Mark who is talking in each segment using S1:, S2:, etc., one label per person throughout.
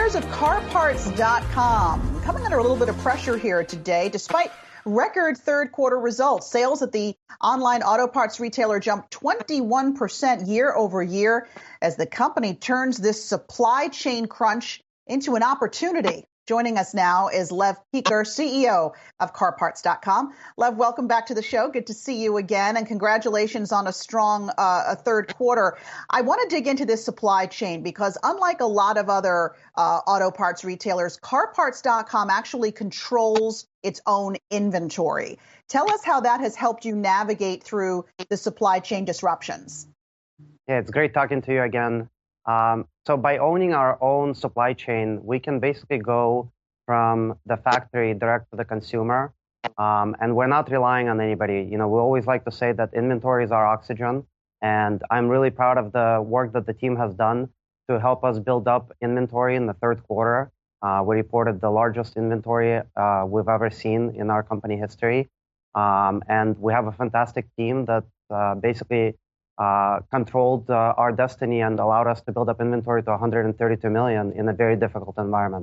S1: Owners of CarParts.com coming under a little bit of pressure here today. Despite record third quarter results, sales at the online auto parts retailer jumped 21% year over year as the company turns this supply chain crunch into an opportunity. Joining us now is Lev Peker, CEO of CarParts.com. Lev, welcome back to the show. Good to see you again, and congratulations on a strong third quarter. I want to dig into this supply chain because unlike a lot of other auto parts retailers, CarParts.com actually controls its own inventory. Tell us how that has helped you navigate through the supply chain disruptions.
S2: Yeah, it's great talking to you again. So by owning our own supply chain, we can basically go from the factory direct to the consumer, and we're not relying on anybody. You know, we always like to say that inventory is our oxygen, and I'm really proud of the work that the team has done to help us build up inventory in the third quarter. We reported the largest inventory we've ever seen in our company history, and we have a fantastic team that basically controlled our destiny and allowed us to build up inventory to 132 million in a very difficult environment.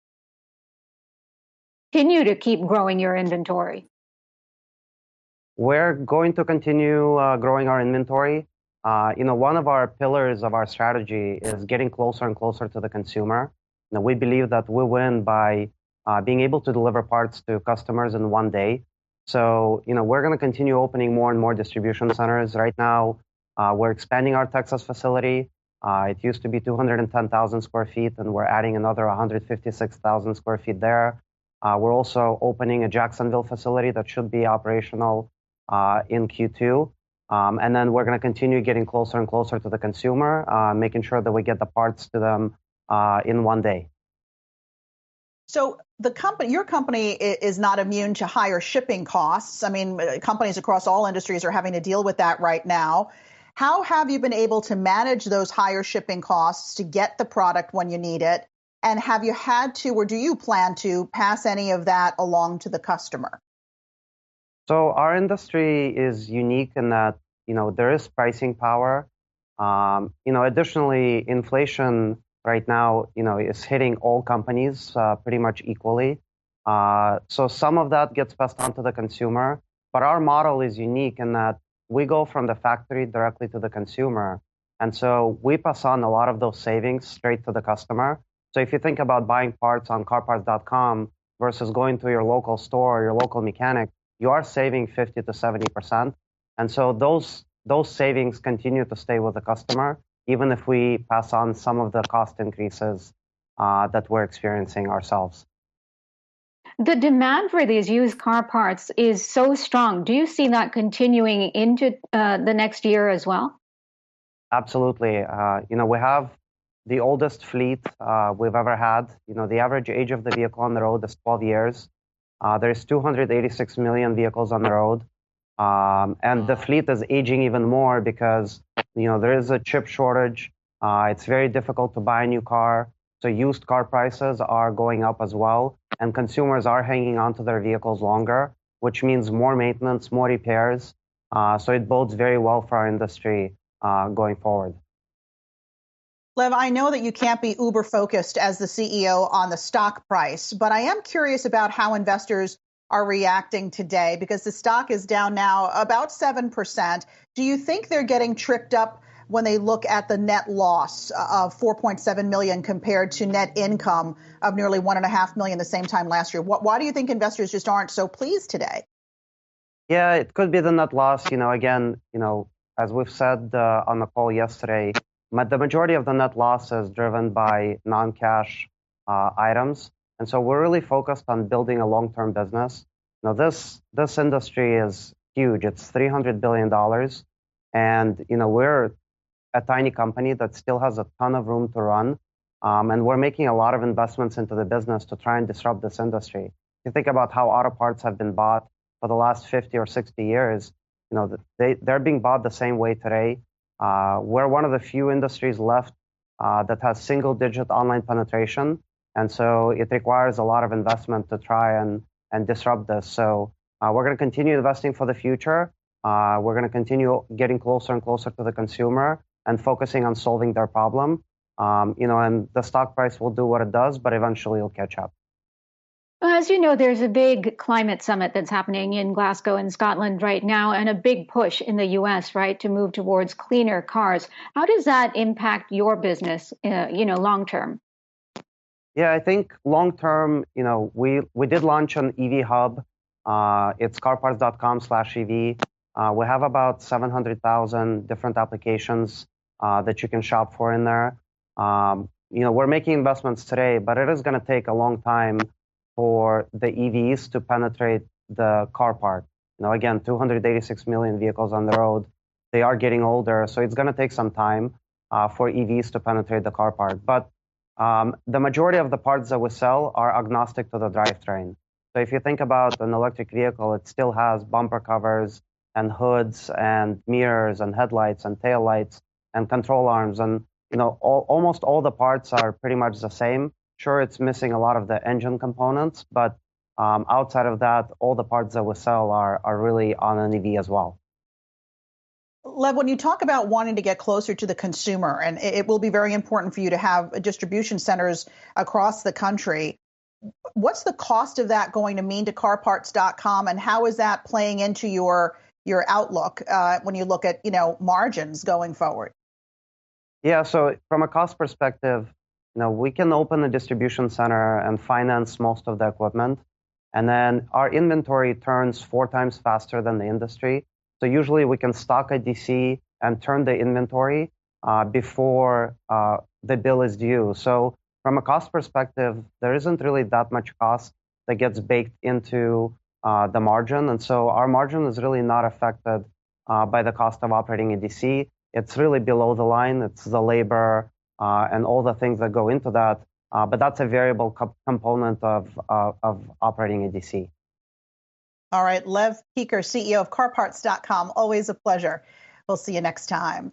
S3: Continue to keep growing your inventory.
S2: We're going to continue growing our inventory. One of our pillars of our strategy is getting closer and closer to the consumer. Now, we believe that we win by being able to deliver parts to customers in one day. So, we're going to continue opening more and more distribution centers. Right now, we're expanding our Texas facility. It used to be 210,000 square feet, and we're adding another 156,000 square feet there. We're also opening a Jacksonville facility that should be operational in Q2. And then we're going to continue getting closer and closer to the consumer, making sure that we get the parts to them in one day.
S1: So your company is not immune to higher shipping costs. I mean, companies across all industries are having to deal with that right now. How have you been able to manage those higher shipping costs to get the product when you need it? And have you had to, or do you plan to, pass any of that along to the customer?
S2: So our industry is unique in that, there is pricing power. Additionally, inflation right now, is hitting all companies pretty much equally. So some of that gets passed on to the consumer, but our model is unique in that we go from the factory directly to the consumer. And so we pass on a lot of those savings straight to the customer. So if you think about buying parts on CarParts.com versus going to your local store or your local mechanic, you are saving 50 to 70%. And so those savings continue to stay with the customer, even if we pass on some of the cost increases that we're experiencing ourselves.
S3: The demand for these used car parts is so strong. Do you see that continuing into the next year as well?
S2: Absolutely. We have the oldest fleet we've ever had. The average age of the vehicle on the road is 12 years. There's 286 million vehicles on the road. And the fleet is aging even more because, there is a chip shortage. It's very difficult to buy a new car. So used car prices are going up as well. And consumers are hanging on to their vehicles longer, which means more maintenance, more repairs. So it bodes very well for our industry going forward.
S1: Lev, I know that you can't be uber focused as the CEO on the stock price, but I am curious about how investors are reacting today because the stock is down now about 7%. Do you think they're getting tricked up when they look at the net loss of 4.7 million compared to net income of nearly 1.5 million the same time last year? Why do you think investors just aren't so pleased today?
S2: Yeah, it could be the net loss. Again, as we've said on the call yesterday, the majority of the net loss is driven by non-cash items. And so we're really focused on building a long-term business. Now, this industry is huge. It's $300 billion. And, we're a tiny company that still has a ton of room to run. And we're making a lot of investments into the business to try and disrupt this industry. If you think about how auto parts have been bought for the last 50 or 60 years, they're being bought the same way today. We're one of the few industries left that has single-digit online penetration. And so it requires a lot of investment to try and disrupt this. So we're going to continue investing for the future. We're going to continue getting closer and closer to the consumer and focusing on solving their problem. And the stock price will do what it does, but eventually it'll catch up.
S3: As you know, there's a big climate summit that's happening in Glasgow in Scotland right now, and a big push in the U.S., right, to move towards cleaner cars. How does that impact your business, long term?
S2: Yeah, I think long term, we did launch an EV hub. It's carparts.com/EV. We have about 700,000 different applications that you can shop for in there. We're making investments today, but it is going to take a long time for the EVs to penetrate the car park. Again, 286 million vehicles on the road. They are getting older, so it's going to take some time for EVs to penetrate the car park. But the majority of the parts that we sell are agnostic to the drivetrain. So if you think about an electric vehicle, it still has bumper covers and hoods and mirrors and headlights and taillights and control arms. And almost all the parts are pretty much the same. Sure, it's missing a lot of the engine components, but outside of that, all the parts that we sell are really on an EV as well.
S1: Lev, when you talk about wanting to get closer to the consumer, and it will be very important for you to have distribution centers across the country, what's the cost of that going to mean to carparts.com, and how is that playing into your outlook when you look at margins going forward?
S2: Yeah, so from a cost perspective, we can open a distribution center and finance most of the equipment. And then our inventory turns 4 times faster than the industry. So usually we can stock a DC and turn the inventory before the bill is due. So from a cost perspective, there isn't really that much cost that gets baked into the margin. And so our margin is really not affected by the cost of operating a DC. It's really below the line. It's the labor and all the things that go into that. But that's a variable component of operating a DC.
S1: All right. Lev Peker, CEO of carparts.com. Always a pleasure. We'll see you next time.